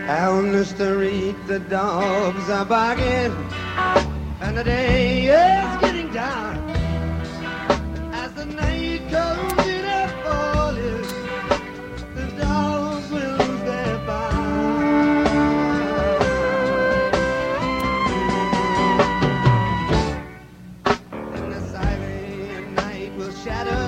On the street the dogs are barking, and the day is getting dark. As the night comes in a falling, the dogs will lose their bark. And the silent night will shadow